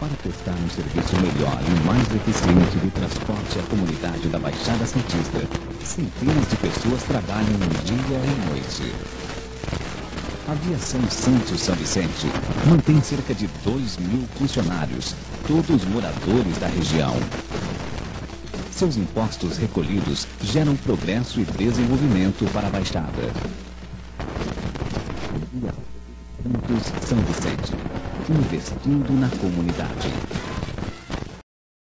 Para prestar um serviço melhor e mais eficiente de transporte à comunidade da Baixada Santista, centenas de pessoas trabalham dia e noite. A Aviação Santos São Vicente mantém cerca de 2.000 funcionários, todos moradores da região. Seus impostos recolhidos geram progresso e desenvolvimento para a Baixada. Santos São Vicente, investindo na comunidade.